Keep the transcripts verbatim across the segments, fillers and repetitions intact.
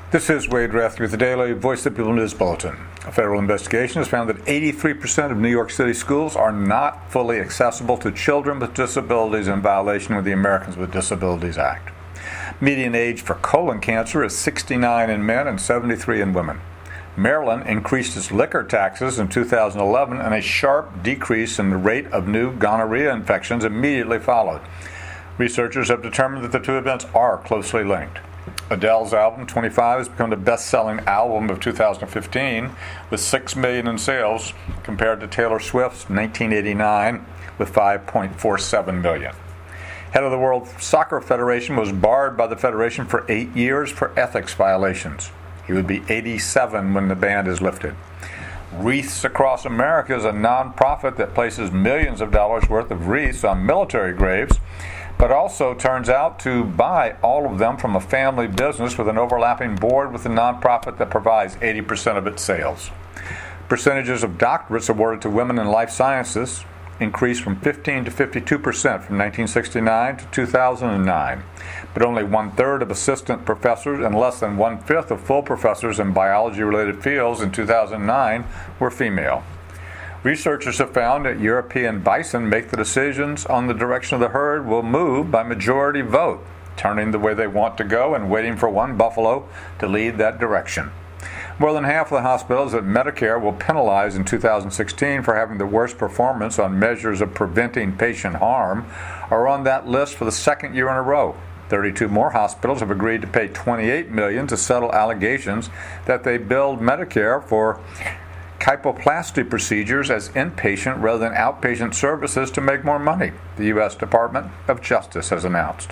This is Wade Rathke with the Daily Voice of the People News Bulletin. A federal investigation has found that eighty-three percent of New York City schools are not fully accessible to children with disabilities in violation of the Americans with Disabilities Act. Median age for colon cancer is sixty-nine in men and seventy-three in women. Maryland increased its liquor taxes in two thousand eleven, and a sharp decrease in the rate of new gonorrhea infections immediately followed. Researchers have determined that the two events are closely linked. Adele's album twenty-five has become the best-selling album of two thousand fifteen with six million dollars in sales compared to Taylor Swift's nineteen eighty-nine with five point four seven million dollars. Head of the World Soccer Federation was barred by the federation for eight years for ethics violations. He would be eighty-seven when the ban is lifted. Wreaths Across America is a nonprofit that places millions of dollars worth of wreaths on military graves, but also turns out to buy all of them from a family business with an overlapping board with the nonprofit that provides eighty percent of its sales. Percentages of doctorates awarded to women in life sciences increased from fifteen to fifty-two percent from nineteen sixty-nine to two thousand nine, but only one-third of assistant professors and less than one-fifth of full professors in biology-related fields in two thousand nine were female. Researchers have found that European bison make the decisions on the direction of the herd will move by majority vote, turning the way they want to go and waiting for one buffalo to lead that direction. More than half of the hospitals that Medicare will penalize in two thousand sixteen for having the worst performance on measures of preventing patient harm are on that list for the second year in a row. thirty-two more hospitals have agreed to pay twenty-eight million dollars to settle allegations that they billed Medicare for kyphoplasty procedures as inpatient rather than outpatient services to make more money, the U S Department of Justice has announced.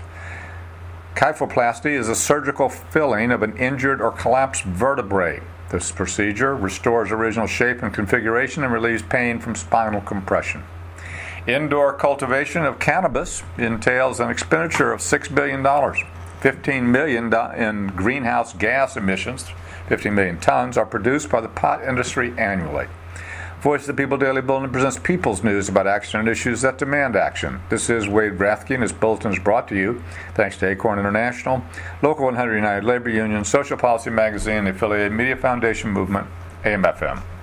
Kyphoplasty is a surgical filling of an injured or collapsed vertebrae. This procedure restores original shape and configuration and relieves pain from spinal compression. Indoor cultivation of cannabis entails an expenditure of six billion dollars. fifteen million dollars in greenhouse gas emissions, fifteen million tons, are produced by the pot industry annually. Voice of the People Daily Bulletin presents People's News about action and issues that demand action. This is Wade Rathke, and this bulletin is brought to you thanks to Acorn International, Local one hundred United Labor Union, Social Policy Magazine, the affiliated Media Foundation Movement, A M F M.